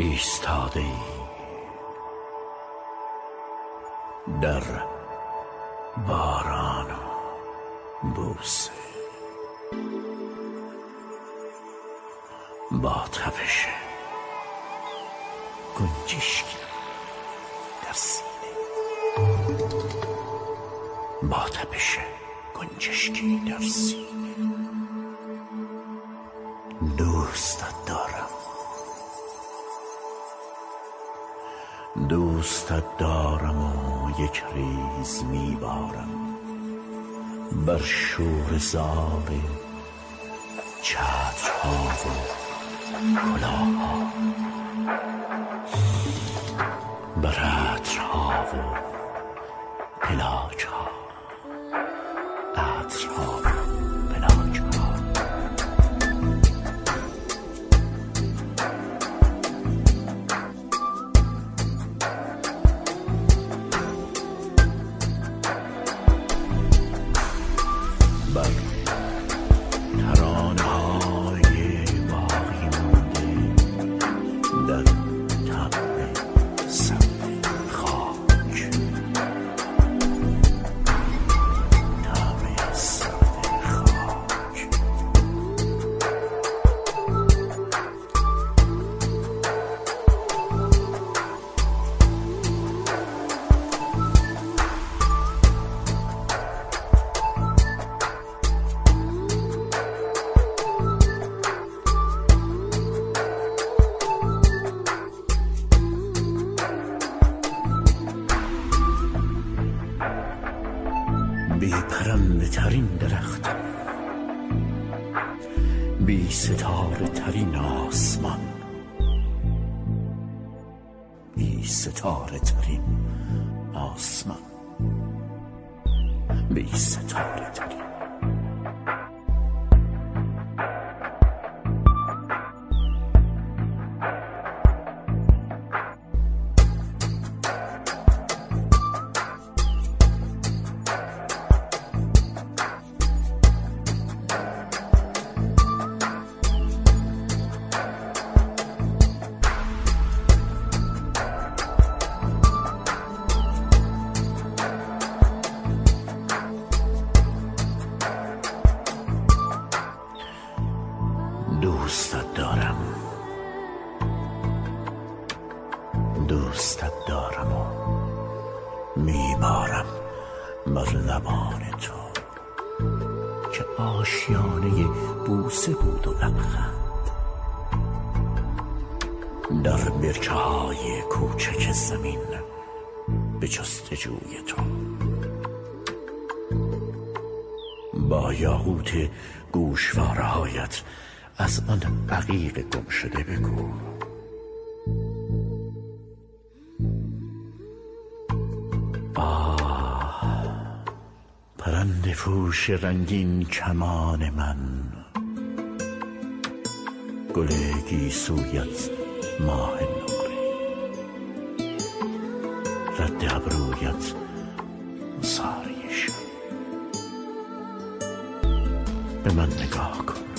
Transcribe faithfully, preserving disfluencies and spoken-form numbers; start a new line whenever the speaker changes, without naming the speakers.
ایستاده ای در باران و بوسه، با تپش گنجشکی در سینه، با تپش گنجشکی در سینه. دوستت دارم، دوستت دارم و یک ریز میبارم بر شور زار چترها و کلاهها، بر عطرها و پلاچها، عطرها و پلاچها. بر ترانه های باقی مانده در طبع سبز خاک، طبع سبز خاک. بی پرنده ترین درخت، بی ستاره ترین آسمان، بی ستاره ترین آسمان، بی ستاره ترین. دوستت دارم، دوستت دارم و میبارم بر لبان تو که آشیانه بوسه بود و لبخند، در برکه های کوچک زمین به جستجوی تو، با یاقوت گوشواره هایت از آن عقیق گم شده بگو. آه، پرنده پوش رنگین کمان من، گل گیسویت ماه نقره، رد ابرویت ساریش. به من نگاه کن،